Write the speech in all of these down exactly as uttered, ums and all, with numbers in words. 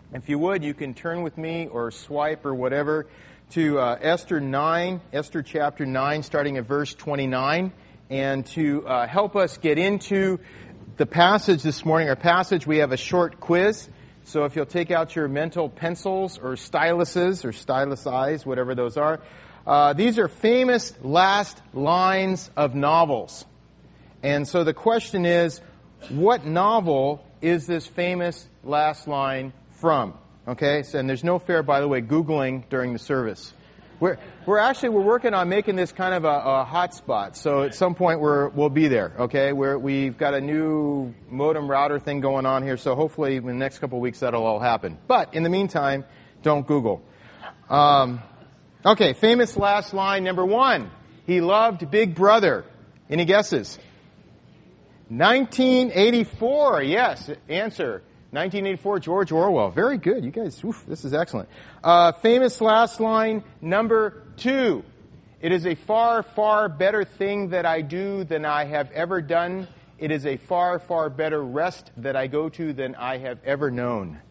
If you would, you can turn with me or swipe or whatever to uh, Esther nine, Esther chapter nine, starting at verse twenty-nine. And to uh, help us get into the passage this morning, our passage, we have a short quiz. So if you'll take out your mental pencils or styluses or stylus eyes, whatever those are, uh, these are famous last lines of novels. And so the question is, what novel is this famous last line from? Okay, so, and there's no fair, by the way, Googling during the service. We're we're actually we're working on making this kind of a, a hot spot. So at some point we're we'll be there. Okay, we're we've got a new modem router thing going on here. So hopefully in the next couple of weeks that'll all happen. But in the meantime, don't Google. Um, okay, famous last line number one. He loved Big Brother. Any guesses? nineteen eighty-four. Yes, answer. nineteen eighty-four, George Orwell. Very good. You guys, oof, this is excellent. Uh, famous last line, number two. It is a far, far better thing that I do than I have ever done. It is a far, far better rest that I go to than I have ever known.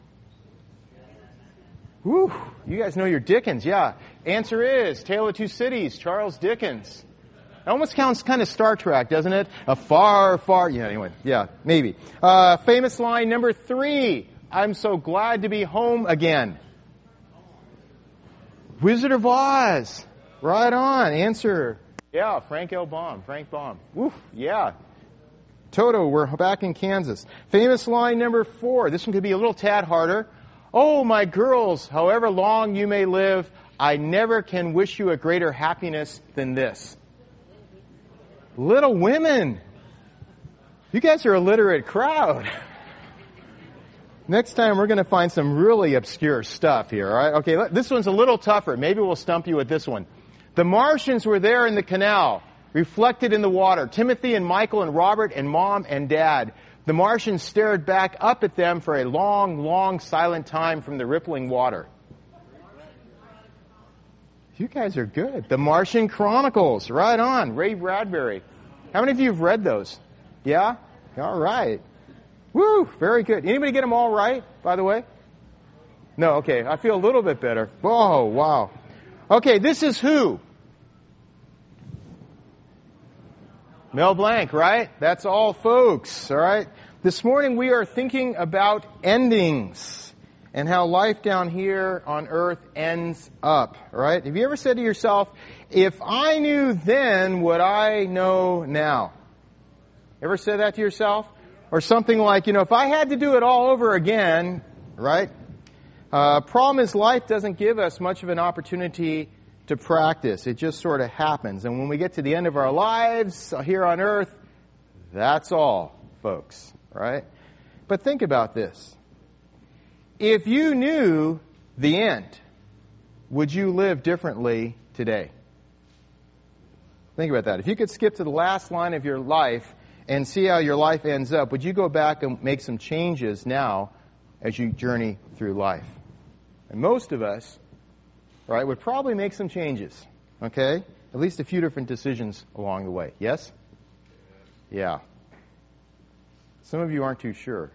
Whew, you guys know your Dickens, yeah. Answer is Tale of Two Cities, Charles Dickens. It almost sounds kind of Star Trek, doesn't it? A far, far... Yeah, anyway. Yeah, maybe. Uh, famous line number three. I'm so glad to be home again. Wizard of Oz. Right on. Answer. Yeah, Frank L. Baum. Frank Baum. Woof. Yeah. Toto, we're back in Kansas. Famous line number four. This one could be a little tad harder. Oh, my girls, however long you may live, I never can wish you a greater happiness than this. Little Women. You guys are a literate crowd. Next time we're going to find some really obscure stuff here, all right? Okay, this one's a little tougher. Maybe we'll stump you with this one. The Martians were there in the canal, reflected in the water. Timothy and Michael and Robert and Mom and Dad. The Martians stared back up at them for a long, long silent time from the rippling water. You guys are good. The Martian Chronicles. Right on. Ray Bradbury. How many of you have read those? Yeah? All right. Woo! Very good. Anybody get them all right, by the way? No? Okay. I feel a little bit better. Oh, wow. Okay, this is who? Mel Blanc, right? That's all, folks. All right? This morning we are thinking about endings and how life down here on earth ends up, right? Have you ever said to yourself, if I knew then what I know now? Ever said that to yourself? Or something like, you know, if I had to do it all over again, right? Uh, problem is life doesn't give us much of an opportunity to practice. It just sort of happens. And when we get to the end of our lives here on earth, that's all, folks, right? But think about this. If you knew the end, would you live differently today? Think about that. If you could skip to the last line of your life and see how your life ends up, would you go back and make some changes now as you journey through life? And most of us, right, would probably make some changes, okay? At least a few different decisions along the way. Yes? Yeah. Some of you aren't too sure.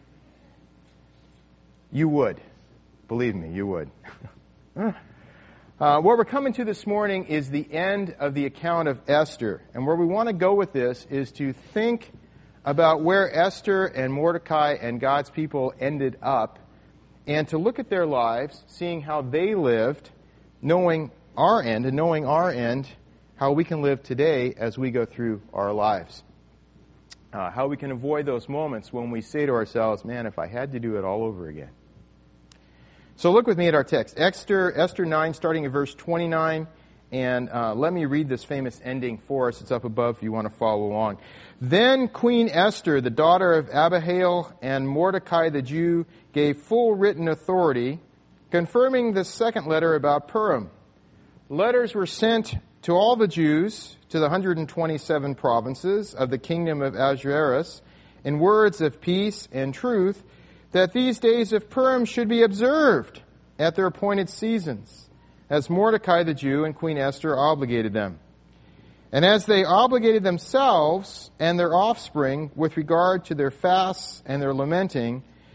You would. Believe me, you would. uh, what we're coming to this morning is the end of the account of Esther. And where we want to go with this is to think about where Esther and Mordecai and God's people ended up, and to look at their lives, seeing how they lived, knowing our end, and knowing our end, how we can live today as we go through our lives. Uh, how we can avoid those moments when we say to ourselves, man, if I had to do it all over again. So look with me at our text. Esther, Esther nine, starting at verse twenty-nine. And uh, let me read this famous ending for us. It's up above if you want to follow along. Then Queen Esther, the daughter of Abihail, and Mordecai the Jew, gave full written authority, confirming the second letter about Purim. Letters were sent to all the Jews, to the one hundred twenty-seven provinces of the kingdom of Ahasuerus, in words of peace and truth, that these days of Purim should be observed at their appointed seasons, as Mordecai the Jew and Queen Esther obligated them. And as they obligated themselves and their offspring with regard to their fasts and their lamenting,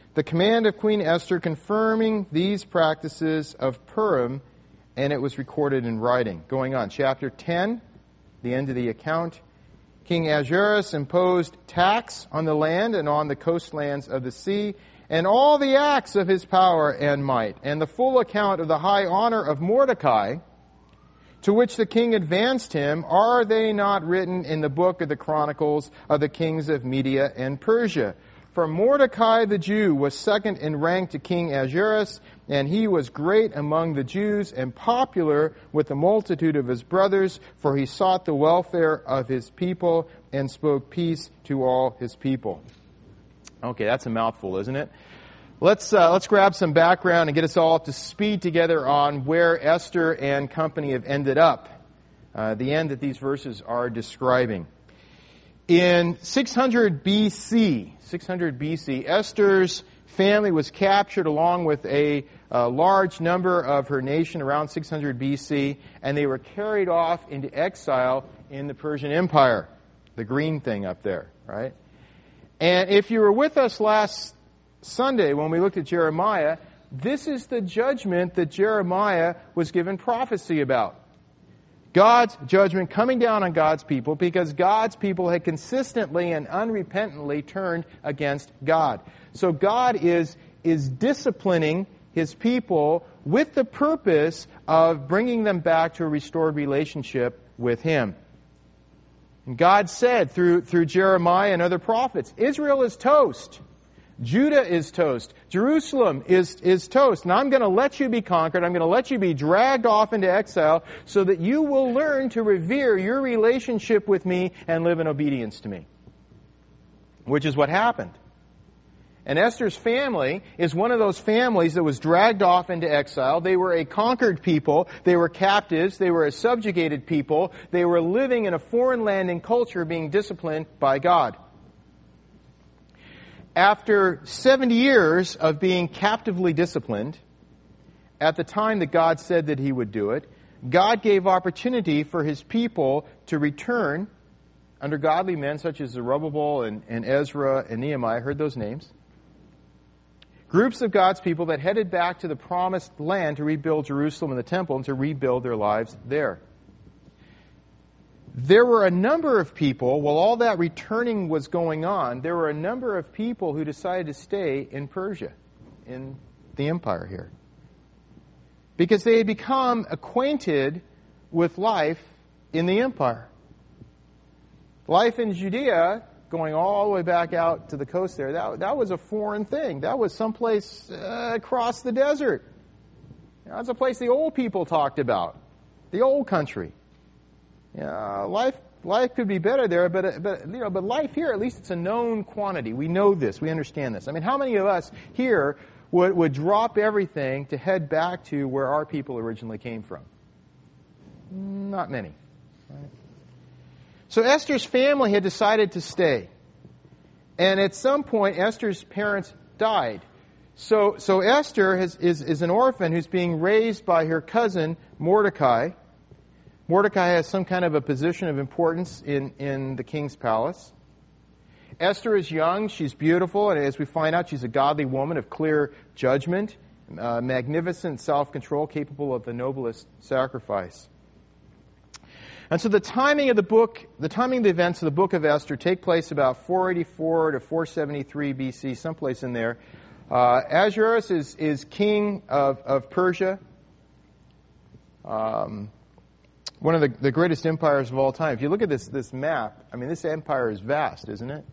the command of Queen Esther confirming these practices of Purim, and it was recorded in writing. Going on, chapter ten, the end of the account. King Ahasuerus imposed tax on the land and on the coastlands of the sea, and all the acts of his power and might, and the full account of the high honor of Mordecai, to which the king advanced him, are they not written in the book of the Chronicles of the kings of Media and Persia? For Mordecai the Jew was second in rank to King Ahasuerus, and he was great among the Jews and popular with the multitude of his brothers, for he sought the welfare of his people and spoke peace to all his people. Okay, that's a mouthful, isn't it? Let's uh, let's grab some background and get us all up to speed together on where Esther and company have ended up. Uh, the end that these verses are describing. In six hundred B C, six hundred B C, Esther's family was captured along with a, a large number of her nation around six hundred B C, and they were carried off into exile in the Persian Empire. The green thing up there, right? And if you were with us last Sunday when we looked at Jeremiah, this is the judgment that Jeremiah was given prophecy about. God's judgment coming down on God's people because God's people had consistently and unrepentantly turned against God. So God is, is disciplining His people with the purpose of bringing them back to a restored relationship with Him. And God said through, through Jeremiah and other prophets, Israel is toast. Judah is toast. Jerusalem is, is toast. And I'm going to let you be conquered. I'm going to let you be dragged off into exile so that you will learn to revere your relationship with me and live in obedience to me. Which is what happened. And Esther's family is one of those families that was dragged off into exile. They were a conquered people. They were captives. They were a subjugated people. They were living in a foreign land and culture being disciplined by God. After seventy years of being captively disciplined, at the time that God said that He would do it, God gave opportunity for His people to return under godly men such as Zerubbabel and, and Ezra and Nehemiah. Heard those names? Groups of God's people that headed back to the promised land to rebuild Jerusalem and the temple and to rebuild their lives there. There were a number of people, while all that returning was going on, there were a number of people who decided to stay in Persia, in the empire here. Because they had become acquainted with life in the empire. Life in Judea, going all the way back out to the coast there, that, that was a foreign thing. That was someplace uh, across the desert. That's a place the old people talked about, the old country. Yeah, life life could be better there, but but you know, but life here, at least it's a known quantity. We know this. We understand this. I mean, how many of us here would would drop everything to head back to where our people originally came from? Not many. Right? So Esther's family had decided to stay, and at some point, Esther's parents died. So so Esther has, is is an orphan who's being raised by her cousin Mordecai. Mordecai has some kind of a position of importance in, in the king's palace. Esther is young, she's beautiful, and as we find out, she's a godly woman of clear judgment, uh, magnificent self-control, capable of the noblest sacrifice. And so the timing of the book, the timing of the events of the book of Esther take place about four eighty-four to four seventy-three B C, someplace in there. Uh, Ahasuerus is, is king of, of Persia. Um... One of the, the greatest empires of all time. If you look at this, this map, I mean, this empire is vast, isn't it?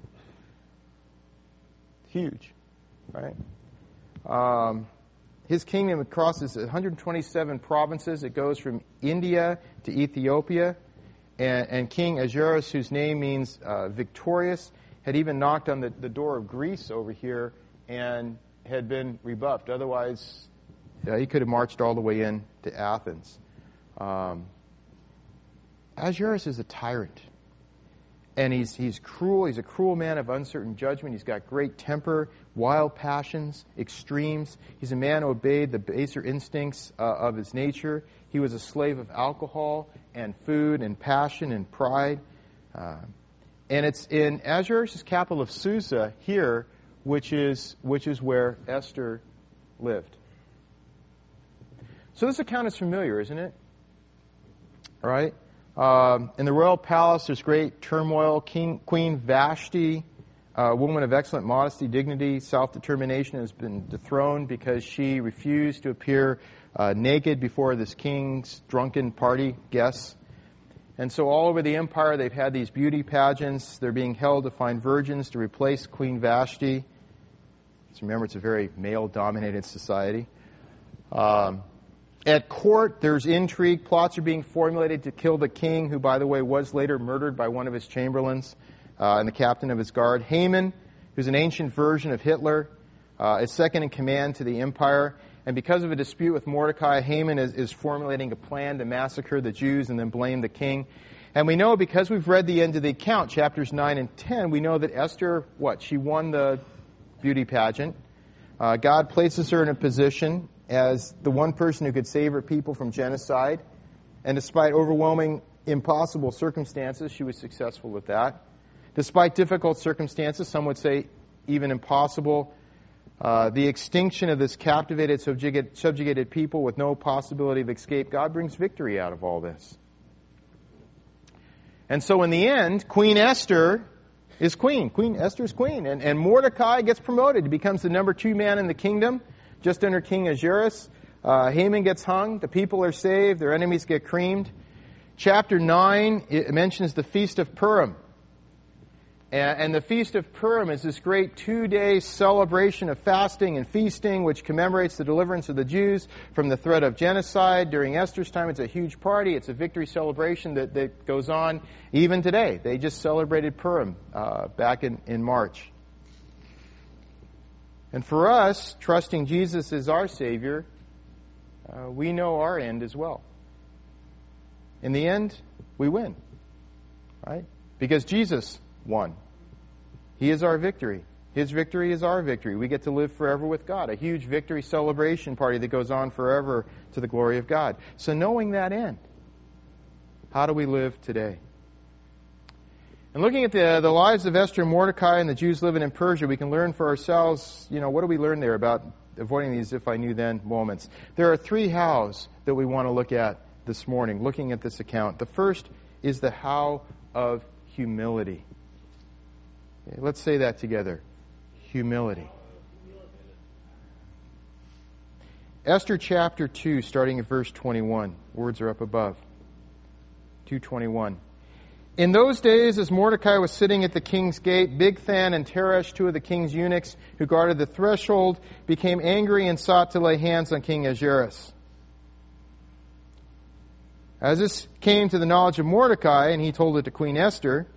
Huge, right? Um, his kingdom crosses one hundred twenty-seven provinces. It goes from India to Ethiopia. And, and King Ahasuerus, whose name means uh, victorious, had even knocked on the, the door of Greece over here and had been rebuffed. Otherwise, uh, he could have marched all the way in to Athens. Um, Ahasuerus is a tyrant, and he's he's cruel. He's a cruel man of uncertain judgment. He's got great temper, wild passions, extremes. He's a man who obeyed the baser instincts uh, of his nature. He was a slave of alcohol and food and passion and pride. Uh, and it's in Ahasuerus' capital of Susa here which is, which is where Esther lived. So this account is familiar, isn't it? All right? Um, in the royal palace, there's great turmoil. King, Queen Vashti, a woman of excellent modesty, dignity, self-determination, has been dethroned because she refused to appear uh, naked before this king's drunken party guests. And so all over the empire, they've had these beauty pageants. They're being held to find virgins to replace Queen Vashti. So remember, it's a very male-dominated society. Um, at court, there's intrigue. Plots are being formulated to kill the king, who, by the way, was later murdered by one of his chamberlains uh, and the captain of his guard. Haman, who's an ancient version of Hitler, uh, is second in command to the empire. And because of a dispute with Mordecai, Haman is, is formulating a plan to massacre the Jews and then blame the king. And we know, because we've read the end of the account, chapters nine and ten, we know that Esther, what? She won the beauty pageant. Uh, God places her in a position as the one person who could save her people from genocide. And despite overwhelming, impossible circumstances, she was successful with that. Despite difficult circumstances, some would say even impossible, Uh, the extinction of this captivated, subjugated, subjugated people with no possibility of escape, God brings victory out of all this. And so in the end, Queen Esther is queen. Queen Esther's queen. And, and Mordecai gets promoted. He becomes the number two man in the kingdom, just under King Ahasuerus. Uh, Haman gets hung. The people are saved. Their enemies get creamed. Chapter nine, it mentions the Feast of Purim. And the Feast of Purim is this great two-day celebration of fasting and feasting, which commemorates the deliverance of the Jews from the threat of genocide. During Esther's time, it's a huge party. It's a victory celebration that, that goes on even today. They just celebrated Purim uh, back in, in March. And for us, trusting Jesus as our Savior, uh, we know our end as well. In the end, we win, right? Because Jesus won. He is our victory. His victory is our victory. We get to live forever with God. A huge victory celebration party that goes on forever to the glory of God. So knowing that end, how do we live today? And looking at the, the lives of Esther and Mordecai and the Jews living in Persia, we can learn for ourselves, you know, what do we learn there about avoiding these if I knew then moments? There are three hows that we want to look at this morning, looking at this account. The first is the how of humility. Okay, let's say that together. Humility. Esther chapter two, starting at verse twenty-one. Words are up above. two twenty-one. In those days, as Mordecai was sitting at the king's gate, Bigthan and Teresh, two of the king's eunuchs who guarded the threshold, became angry and sought to lay hands on King Ahasuerus. As this came to the knowledge of Mordecai, and he told it to Queen Esther,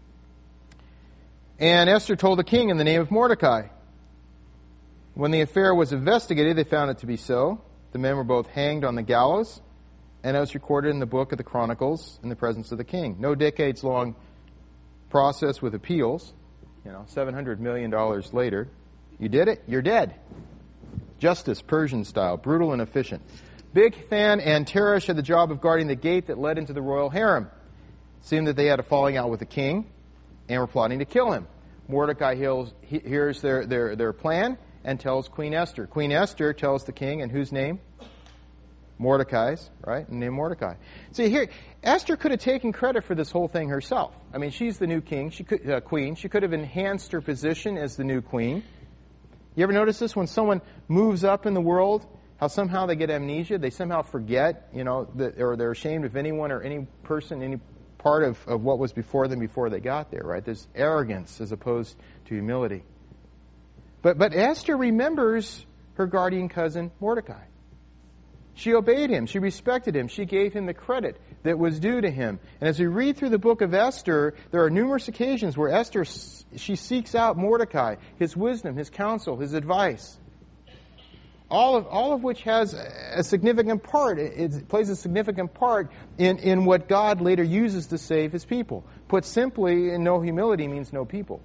and Esther told the king in the name of Mordecai. When the affair was investigated, they found it to be so. The men were both hanged on the gallows, and as recorded in the book of the Chronicles in the presence of the king. No decades-long process with appeals. You know, seven hundred million dollars later. You did it, you're dead. Justice, Persian style, brutal and efficient. Bigthan and Teresh had the job of guarding the gate that led into the royal harem. It seemed that they had a falling out with the king and were plotting to kill him. Mordecai hears their, their, their plan and tells Queen Esther. Queen Esther tells the king, in whose name? Mordecai's, right? Named Mordecai. See, here, Esther could have taken credit for this whole thing herself. I mean, she's the new king, she could, uh, queen. She could have enhanced her position as the new queen. You ever notice this? When someone moves up in the world, how somehow they get amnesia? They somehow forget, you know, that, or they're ashamed of anyone or any person, any part of, of what was before them before they got there, right? There's arrogance as opposed to humility. But, but Esther remembers her guardian cousin, Mordecai. She obeyed him. She respected him. She gave him the credit that was due to him. And as we read through the book of Esther, there are numerous occasions where Esther, she seeks out Mordecai, his wisdom, his counsel, his advice. All of, all of which has a significant part, it plays a significant part in, in what God later uses to save His people. Put simply, no humility means no people.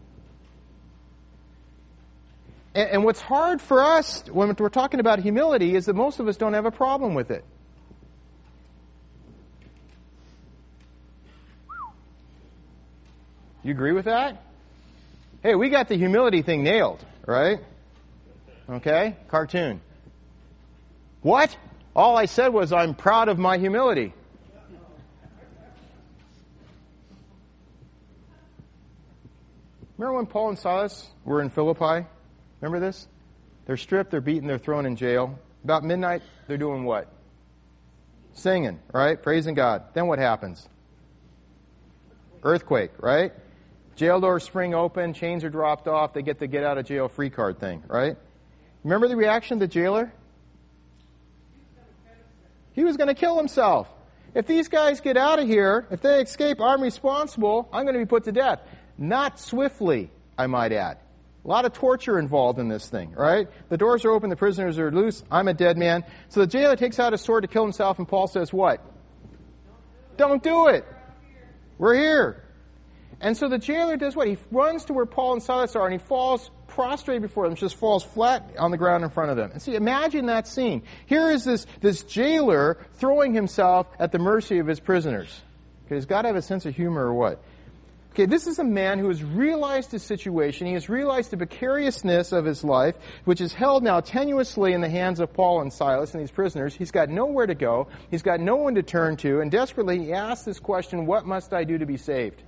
And, and what's hard for us when we're talking about humility is that most of us don't have a problem with it. You agree with that? Hey, we got the humility thing nailed, right? Okay? Cartoon. What? All I said was I'm proud of my humility. Remember when Paul and Silas were in Philippi? Remember this? They're stripped, they're beaten, they're thrown in jail. About midnight, they're doing what? Singing, right? Praising God. Then what happens? Earthquake, right? Jail doors spring open, chains are dropped off, they get the get out of jail free card thing, right? Remember the reaction of the jailer? He was going to kill himself. If these guys get out of here, if they escape, I'm responsible, I'm going to be put to death. Not swiftly, I might add. A lot of torture involved in this thing, right? The doors are open, the prisoners are loose, I'm a dead man. So the jailer takes out his sword to kill himself, and Paul says what? Don't do it. We're here. And so the jailer does what? He runs to where Paul and Silas are, and he falls prostrate before them, just falls flat on the ground in front of them. And see, imagine that scene. Here is this, this jailer throwing himself at the mercy of his prisoners. Okay, he's got to have a sense of humor or what? Okay, this is a man who has realized his situation. He has realized the precariousness of his life, which is held now tenuously in the hands of Paul and Silas and these prisoners. He's got nowhere to go. He's got no one to turn to. And desperately he asks this question, what must I do to be saved?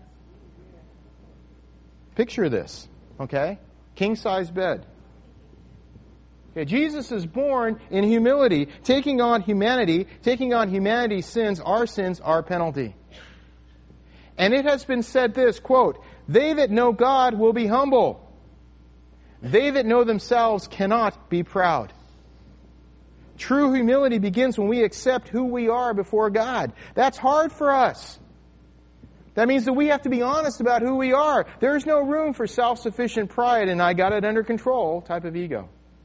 Picture this, okay? King-size bed. Okay, Jesus is born in humility, taking on humanity, taking on humanity's sins, our sins, our penalty. And it has been said this, quote, they that know God will be humble. They that know themselves cannot be proud. True humility begins when we accept who we are before God. That's hard for us. That means that we have to be honest about who we are. There's no room for self-sufficient pride and I got it under control type of ego.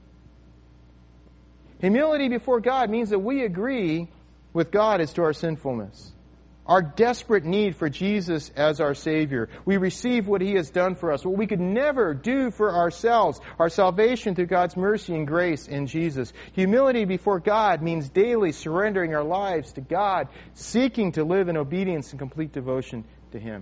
Humility before God means that we agree with God as to our sinfulness. Our desperate need for Jesus as our Savior. We receive what He has done for us, what we could never do for ourselves. Our salvation through God's mercy and grace in Jesus. Humility before God means daily surrendering our lives to God, seeking to live in obedience and complete devotion to Him.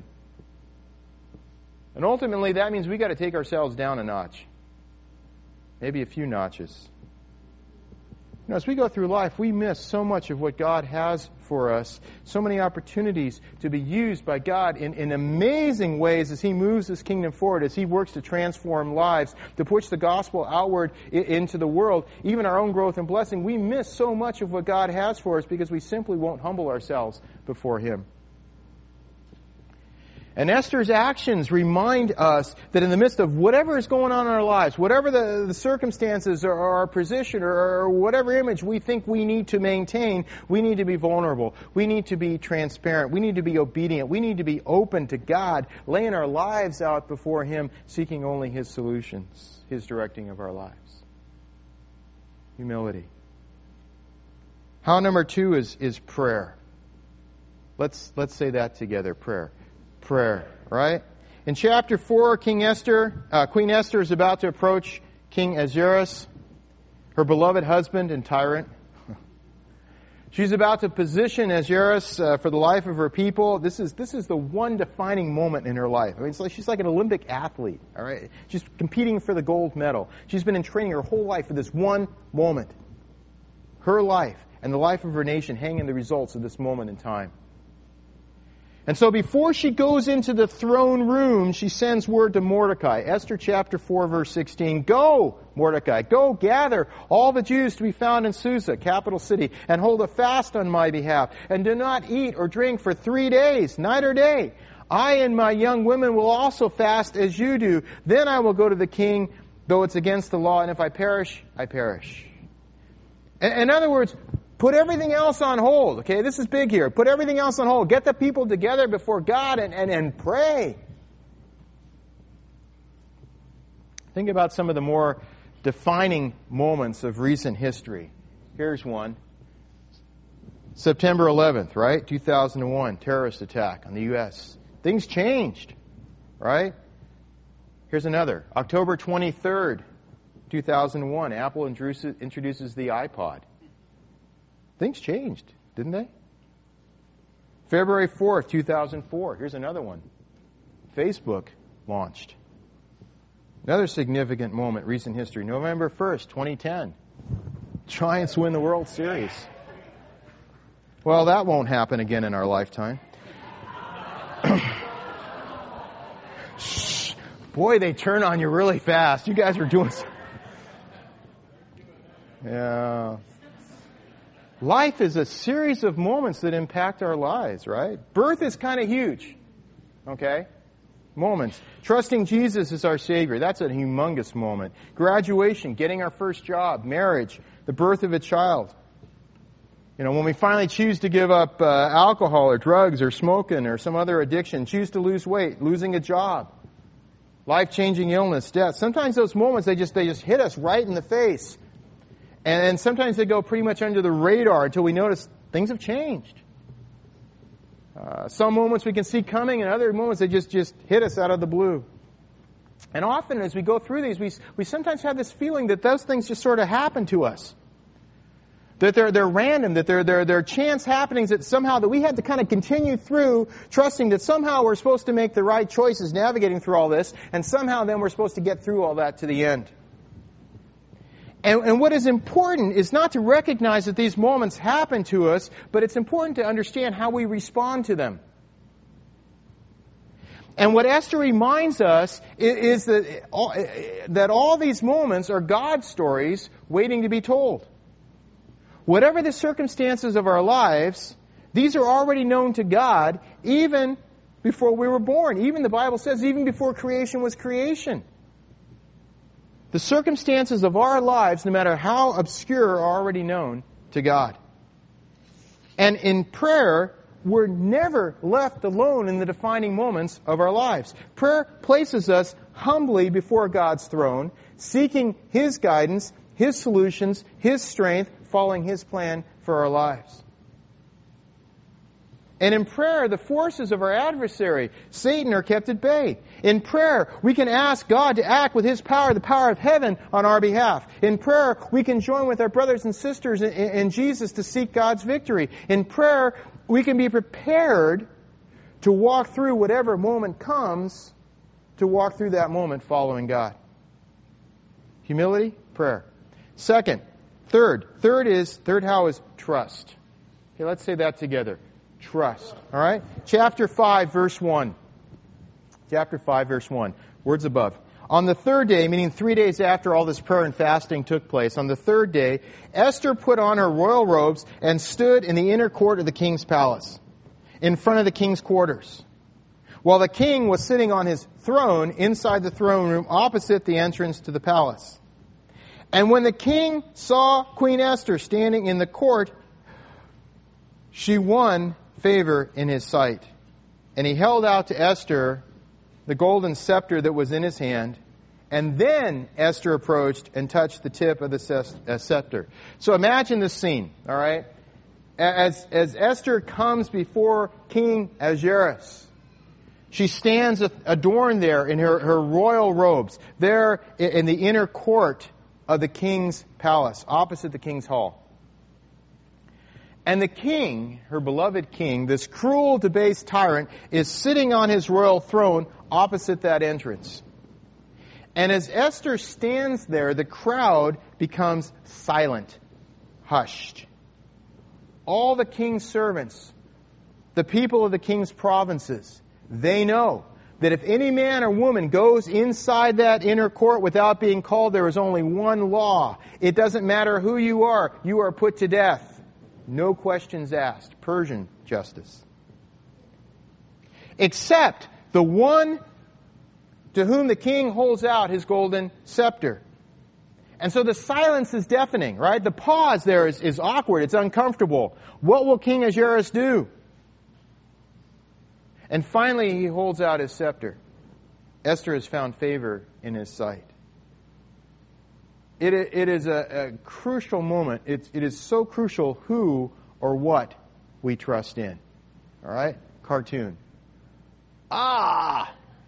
And ultimately that means we got to take ourselves down a notch. Maybe a few notches. You know, as we go through life, we miss so much of what God has for us, so many opportunities to be used by God in, in amazing ways as He moves His kingdom forward, as He works to transform lives, to push the gospel outward I- into the world, even our own growth and blessing. We miss so much of what God has for us because we simply won't humble ourselves before Him. And Esther's actions remind us that in the midst of whatever is going on in our lives, whatever the, the circumstances or, or our position or, or whatever image we think we need to maintain, we need to be vulnerable. We need to be transparent. We need to be obedient. We need to be open to God, laying our lives out before Him, seeking only His solutions, His directing of our lives. Humility. How number two is, is prayer. Let's, let's say that together, prayer. Prayer, right? In chapter four, King Esther, uh, Queen Esther is about to approach King Ahasuerus, her beloved husband and tyrant. She's about to position Ahasuerus uh, for the life of her people. This is this is the one defining moment in her life. I mean, it's like she's like an Olympic athlete. All right, she's competing for the gold medal. She's been in training her whole life for this one moment. Her life and the life of her nation hang in the results of this moment in time. And so before she goes into the throne room, she sends word to Mordecai. Esther chapter four, verse sixteen. Go, Mordecai, go gather all the Jews to be found in Susa, capital city, and hold a fast on my behalf. And do not eat or drink for three days, night or day. I and my young women will also fast as you do. Then I will go to the king, though it's against the law. And if I perish, I perish. In other words, put everything else on hold. Okay, this is big here. Put everything else on hold. Get the people together before God and, and, and pray. Think about some of the more defining moments of recent history. Here's one. September eleventh, right? two thousand one, terrorist attack on the U S Things changed, right? Here's another. October twenty-third, two thousand one, Apple introduces the iPod. Things changed, didn't they? February fourth, two thousand four. Here's another one. Facebook launched. Another significant moment, recent history, November first, twenty ten. Giants win the World Series. Well, that won't happen again in our lifetime. Shh. Boy, they turn on you really fast. You guys are doing so. Yeah. Life is a series of moments that impact our lives, right? Birth is kind of huge. Okay? Moments. Trusting Jesus as our Savior. That's a humongous moment. Graduation, getting our first job, marriage, the birth of a child. You know, when we finally choose to give up uh, alcohol or drugs or smoking or some other addiction, choose to lose weight, losing a job, life-changing illness, death. Sometimes those moments, they just they just hit us right in the face. And, and sometimes they go pretty much under the radar until we notice things have changed. Uh, some moments we can see coming, and other moments they just, just hit us out of the blue. And often as we go through these, we, we sometimes have this feeling that those things just sort of happen to us. That they're, they're random, that they're, they're, they're chance happenings that somehow that we had to kind of continue through, trusting that somehow we're supposed to make the right choices navigating through all this, and somehow then we're supposed to get through all that to the end. And, and what is important is not to recognize that these moments happen to us, but it's important to understand how we respond to them. And what Esther reminds us is, is that, all, that all these moments are God's stories waiting to be told. Whatever the circumstances of our lives, these are already known to God even before we were born. Even the Bible says, even before creation was creation. The circumstances of our lives, no matter how obscure, are already known to God. And in prayer, we're never left alone in the defining moments of our lives. Prayer places us humbly before God's throne, seeking His guidance, His solutions, His strength, following His plan for our lives. And in prayer, the forces of our adversary, Satan, are kept at bay. In prayer, we can ask God to act with His power, the power of heaven, on our behalf. In prayer, we can join with our brothers and sisters in, in Jesus to seek God's victory. In prayer, we can be prepared to walk through whatever moment comes, to walk through that moment following God. Humility, prayer. Second, third. Third is, third how is trust. Okay, let's say that together. Trust. All right? Chapter five, verse one. Chapter five, verse one. Words above. On the third day, meaning three days after all this prayer and fasting took place, on the third day, Esther put on her royal robes and stood in the inner court of the king's palace, in front of the king's quarters, while the king was sitting on his throne inside the throne room opposite the entrance to the palace. And when the king saw Queen Esther standing in the court, she won favor in his sight. And he held out to Esther the golden scepter that was in his hand. And then Esther approached and touched the tip of the scepter. So imagine this scene, all right? As, as Esther comes before King Ahasuerus, she stands adorned there in her, her royal robes, there in the inner court of the king's palace, opposite the king's hall. And the king, her beloved king, this cruel, debased tyrant, is sitting on his royal throne opposite that entrance. And as Esther stands there, the crowd becomes silent, hushed. All the king's servants, the people of the king's provinces, they know that if any man or woman goes inside that inner court without being called, there is only one law. It doesn't matter who you are, you are put to death. No questions asked. Persian justice. Except the one to whom the king holds out his golden scepter. And so the silence is deafening, right? The pause there is, is awkward. It's uncomfortable. What will King Ahasuerus do? And finally he holds out his scepter. Esther has found favor in his sight. It, it is a, a crucial moment. It, it is so crucial who or what we trust in. All right? Cartoon. Ah!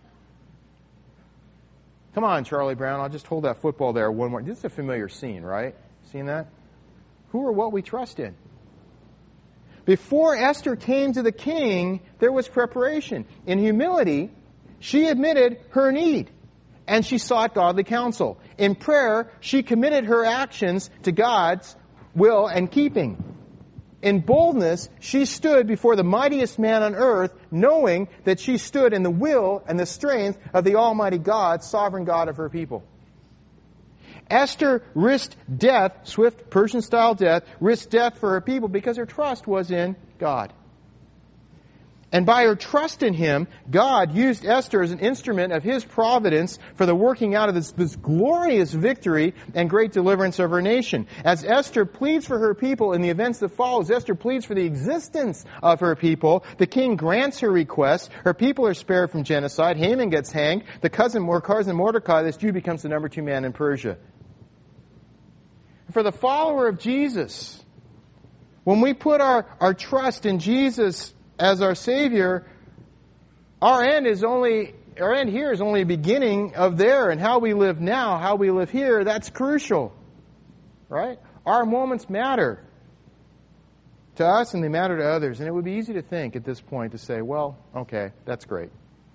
Come on, Charlie Brown. I'll just hold that football there one more. This is a familiar scene, right? Seen that? Who or what we trust in. Before Esther came to the king, there was preparation. In humility, she admitted her need. and she sought godly counsel. In prayer, she committed her actions to God's will and keeping. In boldness, she stood before the mightiest man on earth, knowing that she stood in the will and the strength of the Almighty God, sovereign God of her people. Esther risked death, swift Persian-style death, risked death for her people because her trust was in God. And by her trust in Him, God used Esther as an instrument of His providence for the working out of this, this glorious victory and great deliverance of her nation. As Esther pleads for her people in the events that follows, Esther pleads for the existence of her people. The king grants her request. Her people are spared from genocide. Haman gets hanged. The cousin, or cousin Mordecai, this Jew, becomes the number two man in Persia. For the follower of Jesus, when we put our, our trust in Jesus as our Savior, our end is only, our end here is only a beginning of there, and how we live now, how we live here, that's crucial. Right? Our moments matter to us and they matter to others. And it would be easy to think at this point to say, well, okay, that's great.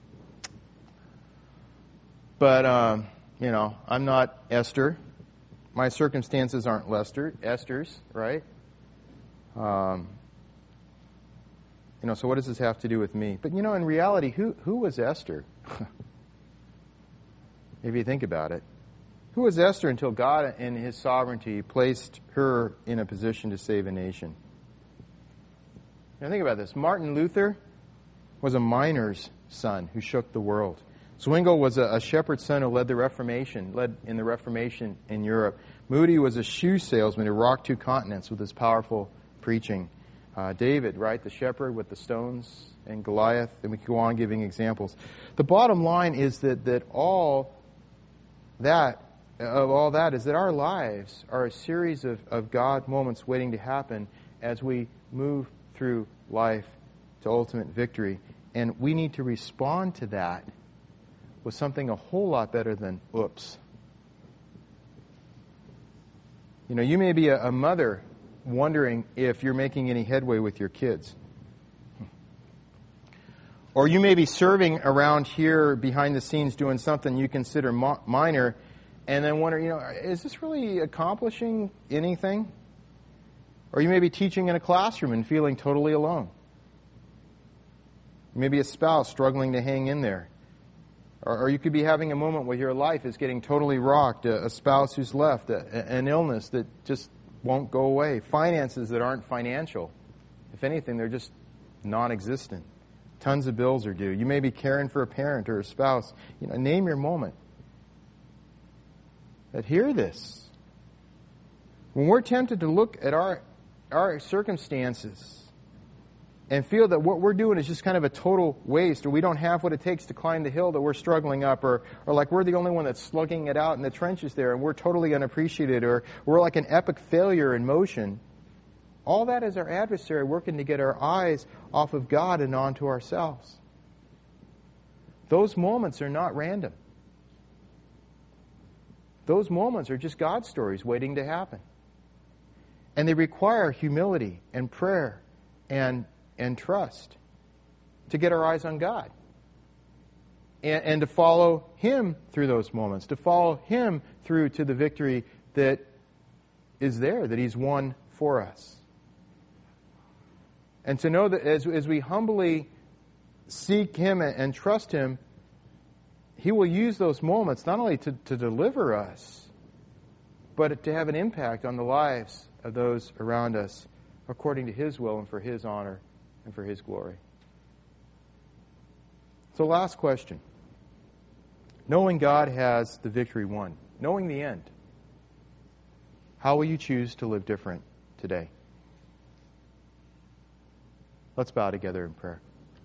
But, um, you know, I'm not Esther. My circumstances aren't Lester, Esther's, right? Um, you know, so what does this have to do with me? But, you know, in reality, who who was Esther? If you think about it. Who was Esther until God, in His sovereignty, placed her in a position to save a nation? Now, think about this. Martin Luther was a miner's son who shook the world. Zwingle was a, a shepherd's son who led the Reformation, led in the Reformation in Europe. Moody was a shoe salesman who rocked two continents with his powerful preaching. Uh, David, right, the shepherd with the stones, and Goliath, and we could go on giving examples. The bottom line is that that all that of all that is that our lives are a series of, of God moments waiting to happen as we move through life to ultimate victory, and we need to respond to that with something a whole lot better than oops. You know, you may be a, a mother wondering if you're making any headway with your kids. Or you may be serving around here behind the scenes doing something you consider mo- minor, and then wonder, you know, is this really accomplishing anything? Or you may be teaching in a classroom and feeling totally alone. Maybe a spouse struggling to hang in there. Or, or you could be having a moment where your life is getting totally rocked, a, a spouse who's left, a, an illness that just won't go away, finances that aren't financial. If anything, they're just non-existent. Tons of bills are due. You may be caring for a parent or a spouse. You know, name your moment. But hear this. When we're tempted to look at our our circumstances and feel that what we're doing is just kind of a total waste, or we don't have what it takes to climb the hill that we're struggling up, or, or like we're the only one that's slugging it out in the trenches there and we're totally unappreciated, or we're like an epic failure in motion, all that is our adversary working to get our eyes off of God and onto ourselves. Those moments are not random. Those moments are just God stories waiting to happen. And they require humility and prayer and and trust to get our eyes on God. And, and to follow Him through those moments, to follow Him through to the victory that is there, that He's won for us. And to know that as, as we humbly seek Him and, and trust Him, He will use those moments not only to, to deliver us, but to have an impact on the lives of those around us according to His will and for His honor and for His glory. So last question. Knowing God has the victory won, knowing the end, how will you choose to live different today? Let's bow together in prayer.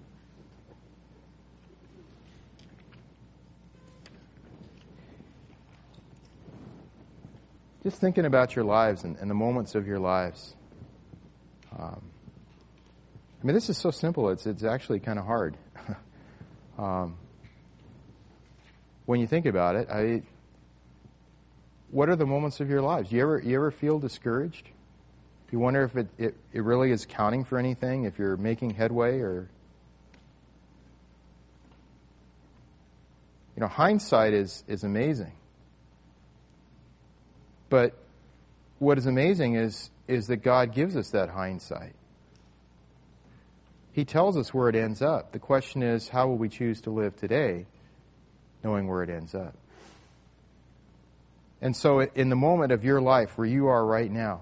Just thinking about your lives and, and the moments of your lives. Um, I mean, this is so simple. It's it's actually kind of hard. um, when you think about it, I. What are the moments of your lives? You ever you ever feel discouraged? You wonder if it, it, it really is counting for anything, if you're making headway, or You know, hindsight is, is amazing. But what is amazing is, is that God gives us that hindsight. He tells us where it ends up. The question is, how will we choose to live today, knowing where it ends up? And so in the moment of your life where you are right now,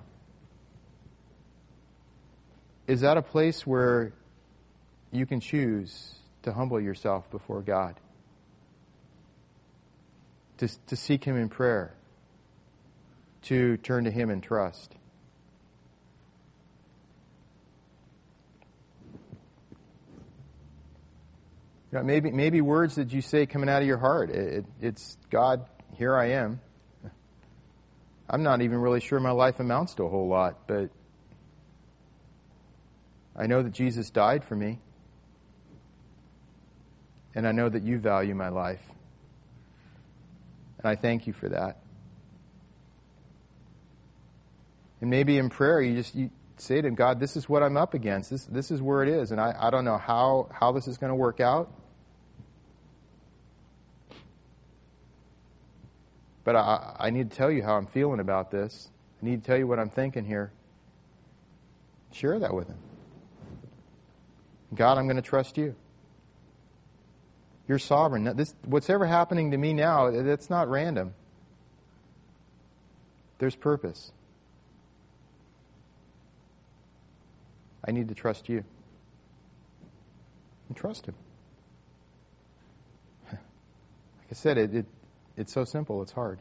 is that a place where you can choose to humble yourself before God? To, to seek Him in prayer? To turn to Him in trust? You know, maybe maybe words that you say coming out of your heart. It, it, it's, God, here I am. I'm not even really sure my life amounts to a whole lot, but I know that Jesus died for me. And I know that you value my life. And I thank you for that. And maybe in prayer you just you say to Him, God, this is what I'm up against. This this is where it is. And I, I don't know how, how this is going to work out. But I, I need to tell you how I'm feeling about this. I need to tell you what I'm thinking here. Share that with Him. God, I'm going to trust you. You're sovereign. This, what's ever happening to me now, that's not random. There's purpose. I need to trust you. And trust Him. Like I said, it, it it's so simple, it's hard.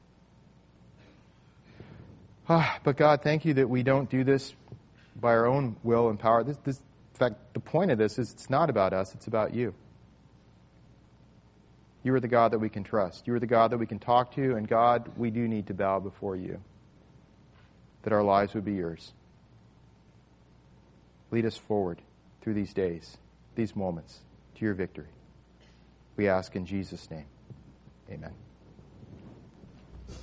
Ah, but God, thank you that we don't do this by our own will and power. This, this, in fact, the point of this is it's not about us, it's about you. You are the God that we can trust. You are the God that we can talk to, and God, we do need to bow before you, that our lives would be yours. Lead us forward through these days, these moments, to your victory. We ask in Jesus' name. Amen.